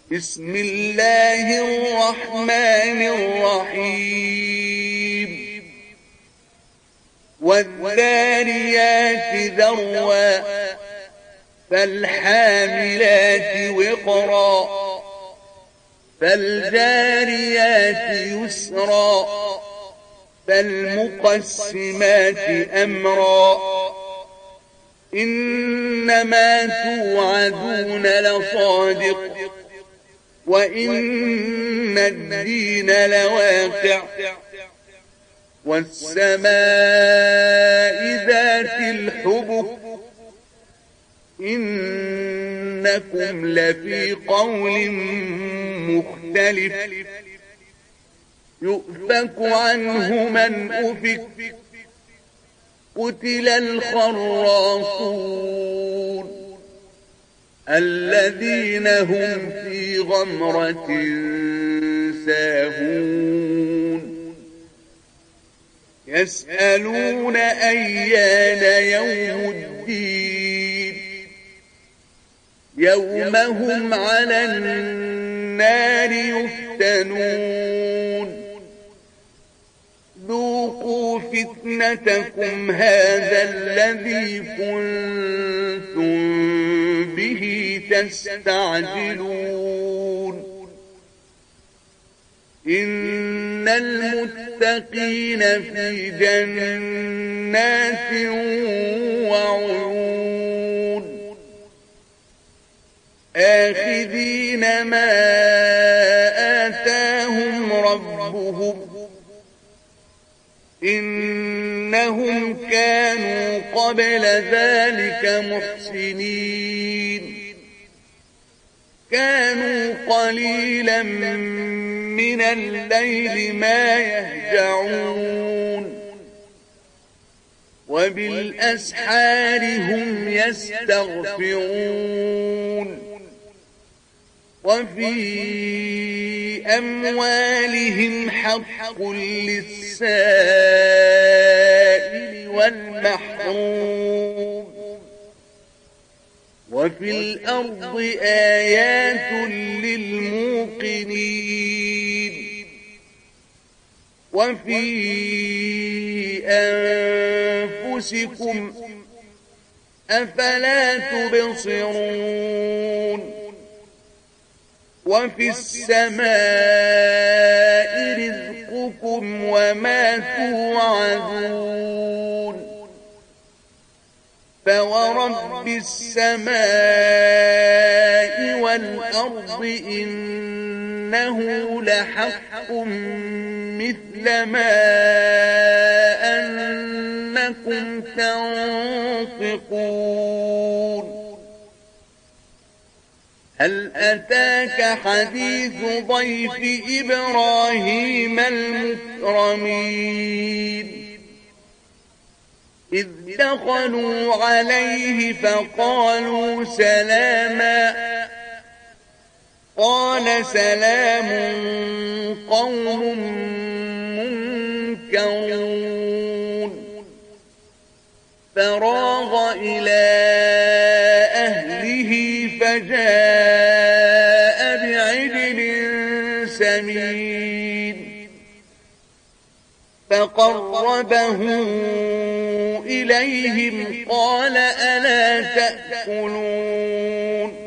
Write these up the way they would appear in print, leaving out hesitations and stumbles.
بسم الله الرحمن الرحيم والذاريات ذروا فالحاملات وقرا فالجاريات يسرا فالمقسمات أمرا إنما توعدون لصادق وإن الدين لواقع والسماء ذات الحبك إنكم لفي قول مختلف يؤفك عنه من أفك قتل الخراصون الذين هم في غمرة ساهون يسألون أيان يوم الدين يوم هم على النار يفتنون ذوقوا فتنتكم هذا الذي كنتم به تستعجلون إن المتقين في جنات وعيون آخذين ما آتاهم ربهم إنهم كانوا قبل ذلك محسنين كانوا قليلا من الليل ما يهجعون وبالأسحار هم يستغفرون وفي أموالهم حق للسائل والمحروم وفي الأرض آيات للموقنين وفي أنفسكم أفلا تبصرون وفي السماء رزقكم وما توعدون فورب السماء والأرض إنه لحق مثل ما أنكم تنطقون هل أتاك حديث ضيف إبراهيم المكرمين إذ دخلوا عليه فقالوا سلاما قال سلام قوم منكرون فراغ إلى أهله فجاء بعجل سمين فقربه إليهم قال ألا تأكلون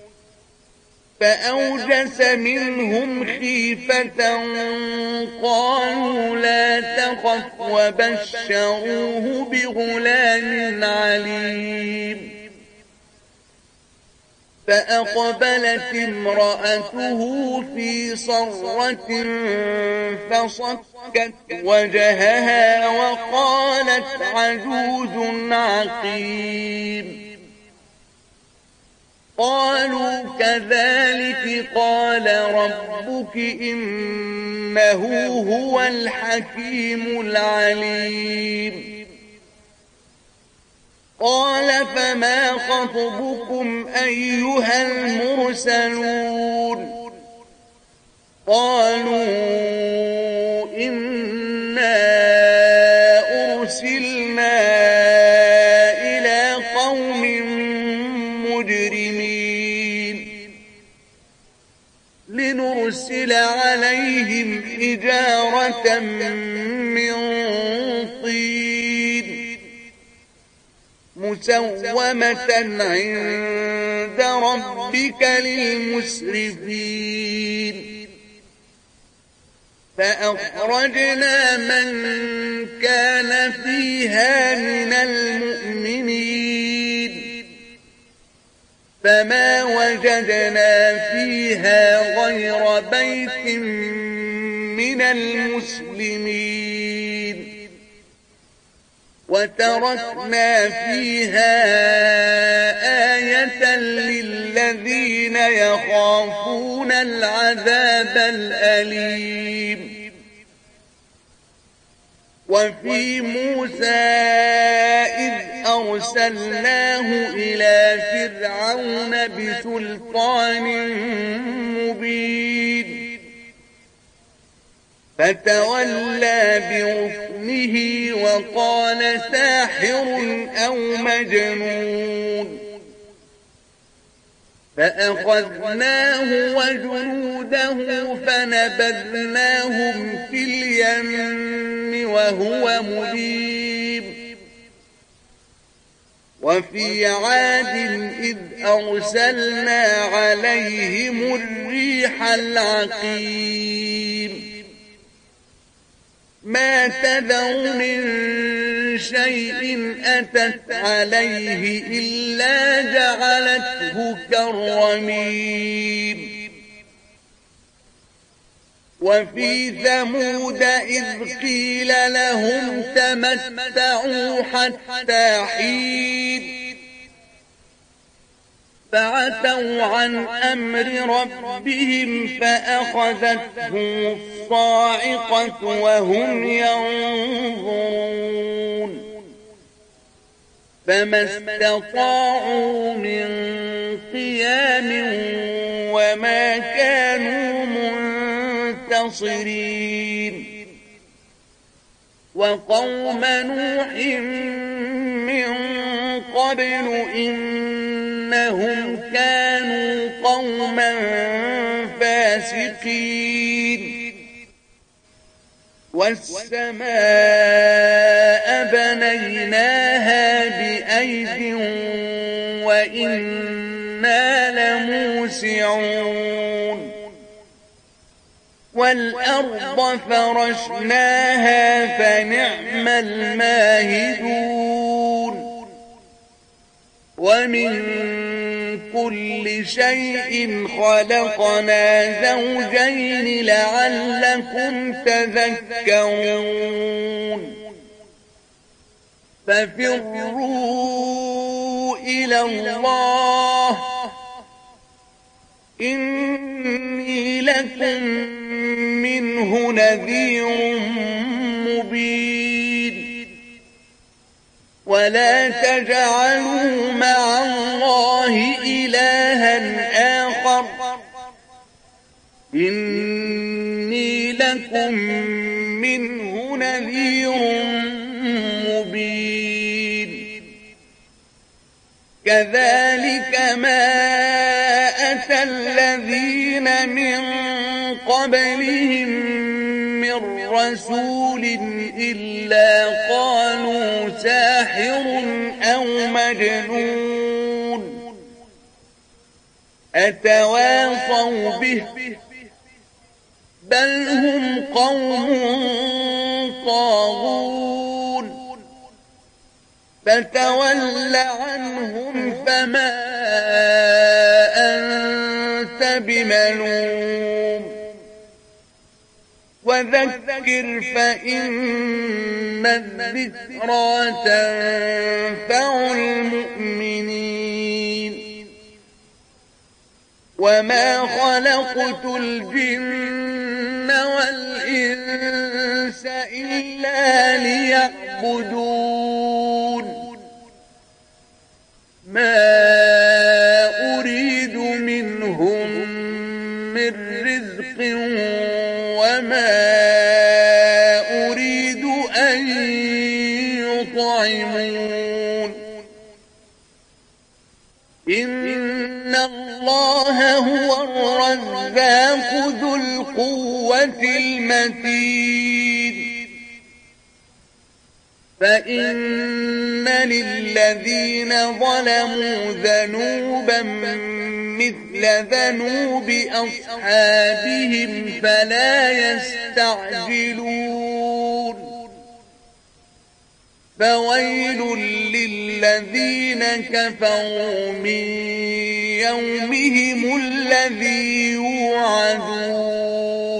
فأوجس منهم خيفة قالوا لا تخف وبشروه بغلام عليم فأقبلت امرأته في صرة فصكت وجهها وقالت عجوز عقيم قالوا كذلك قال ربك إنه هو الحكيم العليم قال فما خطبكم أيها المرسلون قالوا إنا أرسلنا إلى قوم مجرمين لنرسل عليهم حجارة من طين مسومة عند ربك للمسرفين فأخرجنا من كان فيها من المؤمنين فما وجدنا فيها غير بيت من المسلمين وتركنا فيها آية للذين يخافون العذاب الأليم وفي موسى إذ أرسلناه إلى فرعون بسلطان مبين فتولى بركنه وقال ساحر أو مجنون فأخذناه وجنوده فنبذناهم في اليم وهو مليم وفي عاد إذ أرسلنا عليهم الريح العقيم ما تذر من شيء أتت عليه إلا جعلته كالرميم وفي ثمود إذ قيل لهم تمتعوا حتى حين فعتوا عن أمر ربهم فأخذتهم الصاعقة وهم ينظرون فما استطاعوا من قيام وما كانوا منتصرين وقوم نوح من قبل إنهم كانوا قوما فاسقين والسماء بنيناها بأيد وإنا لموسعون والأرض فرشناها فنعم الماهدون ومن كل شيء خلقنا زوجين لعلكم تذكرون ففروا إلى الله إني لكم منه نذير مبين ولا تجعلوا مع الله إلها آخر إني لكم منه نذير مبين كذلك ما أتى الذين من قبلهم من رسول إلا قالوا ساحر أو مجنون أتواصوا به بل هم قوم طاغون فتول عنهم فما أنت بملوم وذكر فإن الذكرى تنفع المؤمنين وما خلقت الجن والإنس إلا ليعبدون ما أريد منهم من رزق وما أريد أن يطعمون إن الله الله هو الرزاق ذو القوة المتين فإن للذين ظلموا ذنوبا مثل ذنوب أصحابهم فلا يستعجلون فويل للذين كفروا من يومهم الذي يوعدون